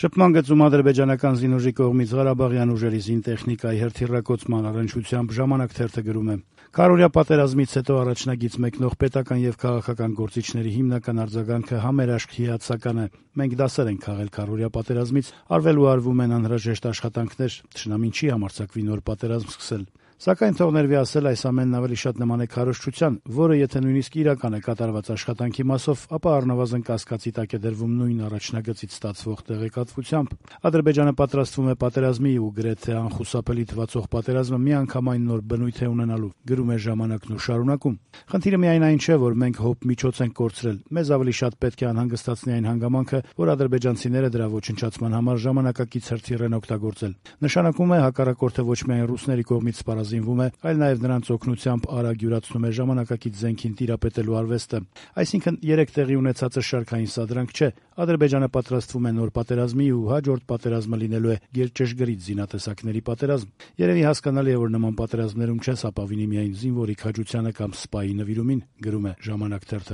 Շփման գծում ադրբեջանական զինուժի կողմից Ղարաբաղյան ուժերի զինտեխնիկայի հրթիռակոծման առնչությամբ «Ժամանակ» թերթը գրում է. «Քառօրյա պատերազմից հետո առաջնագից մեկնող պետական եւ քաղաքական գործիչների հիմնական արձագանքը համերաշխ հիացական է։ Մենք դասեր ենք քաղել քառօրյա պատերազմից, արվել ու արվում են անհրաժեշտ աշխատանքներ, թշնամին չի համարձակվի նոր պատերազմ սկսել։ Սակայն թող ներվի ասել, այս ամենն ավելի շատ նման է քարոզչության, որը եթե նույնիսկ իրական է կատարված աշխատանքի մասով, ապա առնվազն կասկածի տակ է դրվում նույն առաջնագծից ստացվող տեղեկատվությամբ։ Ադրբեջանը պատրաստվում է պատերազմի ու գրեթե անխուսափելի թվացող պատերազմը միանգամայն նոր բնույթ է ունենալու», գրում է «Ժամանակն» ու շարունակում. «Խնդիրը միայն այն չէ, որ մենք հոբ միջոց ենք կորցրել, մեզ ավելի շատ պետք է անհանգստացնի այն հանգամանքը, որ ադրբեջանցիները դրա ոչնչացման համար ժամանակակից հրթիռ են օգտագործել։ Նշանակում է հակառակորդը ոչ միայն ռուսների կողմից սպառազինվում է, այլ նաև նրանց օգնությամբ արագ յուրացնում է ժամանակակից զենքին տիրապետելու արվեստը։ Այսինքն 3 տեղի ունեցածը շարքային սադրանք չէ, Ադրբեջանը պատրաստվում է նոր պատերազմի ու հաջորդ պատերազմը լինելու է գերճշգրիտ զինատեսակների պատերազմ։ Երևի հասկանալի է, որ նման պատերազմներում չես ապավինի միայն զինվորի քաջությանը կամ սպայի նվիրումին», գրում է «Ժամանակ» թերթը։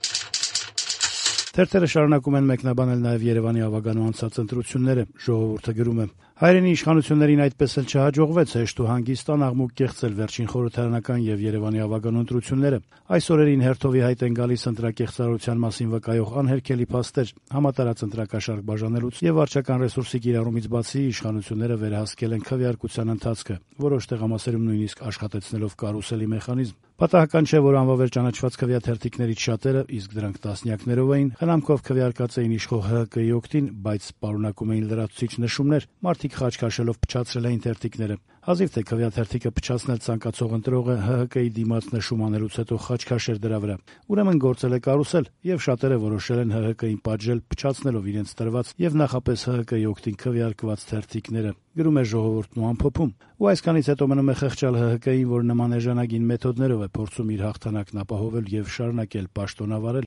Թերթերը շարունակում են մեկնաբանել նաև Երևանի ավագանու անցած ընտրությունները։ «Ժողովուրդը» գրում է. «Հայրենի իշխանություններին այդպես էլ չհաջողվեց հեշտ ու հանգիստ անաղմուկ կեղծել վերջին խորհրդարանական եւ Երևանի ավագանու ընտրությունները։ Այս օրերին հերթովի հայտ են գալիս ընտրակեղծարարության մասին վկայող անհերքելի փաստեր։ Համատարած ընտրակաշառք բաժանելուց եւ վարչական ռեսուրսի կիրառումից բացի իշխանությունները վերահսկել են քվեարկության ընթացքը, որոշ տեղամասերում նույնիսկ աշխատեցնելով կարուսելի մեխանիզմ։ Պատահական չէ, որ անվավեր ճանաչված քվեաթերթիկներից շատերը, իսկ դրանք տասնյակներով էին, խնամքով քվեարկած էին իշխող ՀՀԿ-ի օգտին, բայց պարունակում էին լրացուցիչ նշումներ, մարդիկ խաչ քաշելով փչացրել էին թերթիկները։ Հազիվ թե քվեաթերթիկը փչացնել ցանկացող ընտրողը ՀՀԿ-ի դիմաց նշում անելուց հետո խաչ քաշեր դրա վրա։ Ուրեմն գործել է կարուսել, եւ շատերը որոշել են ՀՀԿ-ին պատժել փչացնելով իրենց տրված եւ նախապես ՀՀԿ-ի օգտին քվեարկված թերթիկները», գրում է «Ժողովուրդն» ու ամփոփում։ Ու այսքանից հետո մնում է խղճալ ՀՀԿ-ին, որ նման էժանագին մեթոդներով է փորձում իր հաղթանակն ապահովել եւ շարունակել պաշտոնավարել։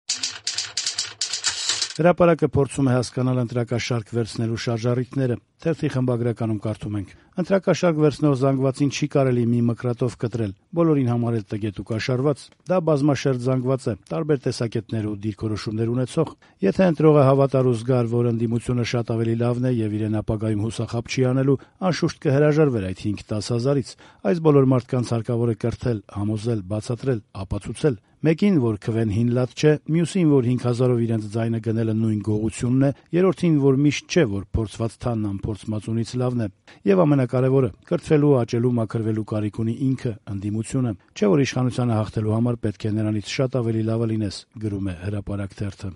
Հրապարակը փորձում է հասկանալ ընտրակաշառք վերցնելու շարժառիթները։ Թերթի խմբագրականում կարդում ենք. «Ընտրակաշառք վերցնող զանգվածին չի կարելի մի մկրատով կտրել, բոլորին համարել տգետ ու կաշառված։ Դա բազմաշերտ զանգված է, տարբեր տեսակետներ ու դիրքորոշումներ ունեցող։ Եթե ընտրողը հավատար ու զգար, որ ընդդիմությունը շատ ավելի լավն է եւ իրեն ապագայում հուսախաբ չի անելու, անշուշտ կհրաժարվեր այդ 5-10 հազարից։ Այս բոլոր մարդկանց հարկավոր է կրթել, համոզել, բացատրել, ապացուցել։ Մեկին, որ քվեն հին լատ չէ, մյուսին, որ 5000-ով իրենց ձայնը գնելը նույն գողությունն է, երրորդին, որ միշտ չէ, որ փորձված թանն անփորձ մածունից լավն է։ Եվ ամենակարևորը, կրթվելու, աճելու, մաքրվելու կարիք ունի ինքը, ընդդիմությունը։ Չէ, որ իշխանությանը հաղթելու համար պետք է նրանից շատ ավելի լավը լինես», գրում է «Հրապարակ» թերթը։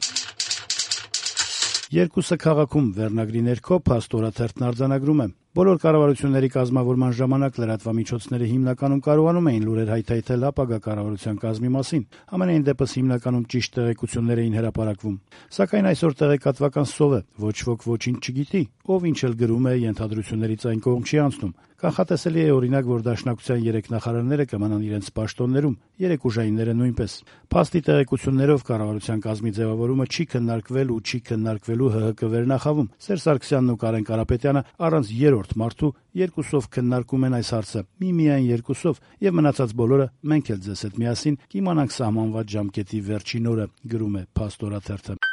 «Երկուսը քաղաքում» վերնագրի ներքո Փաստորաթերթն արձանագրում է. «Բոլոր կառավարությունների կազմավորման ժամանակ լրատվամիջոցները հիմնականում կարողանում էին լուրեր հայթայթել ապագա կառավարության կազմի մասին, համենայն դեպս հիմնականում ճիշտ տեղեկություններ էին հրապարակվում։ Սակայն այսօր տեղեկատվական սով է, ոչ ոք ոչինչ չգիտի, ով ինչ էլ գրում է, ենթադրություններից այն կողմ չի անցնում։ Կանխատեսելի է օրինակ, որ Դաշնակցության 3 նախարարները կմնան իրենց պաշտոններում, 3 ուժայինները նույնպես։ Փաստի տեղեկություններով կառավարության կազմի ձևավորումը չի քննարկվել ու չի քննարկվելու ՀՀԿ վերնախավում։ Սերժ Սարգսյանն ու Կարեն Կարապետյանը առանց երրորդ մարդու երկուսով քննարկում են այս հարցը, միմիայն երկուսով, եւ մնացած բոլորը մենք էլ ձեզ հետ միասին կիմանանք սահմանված ժամկետի վերջին օրը», գրում է Փաստորաթերթը։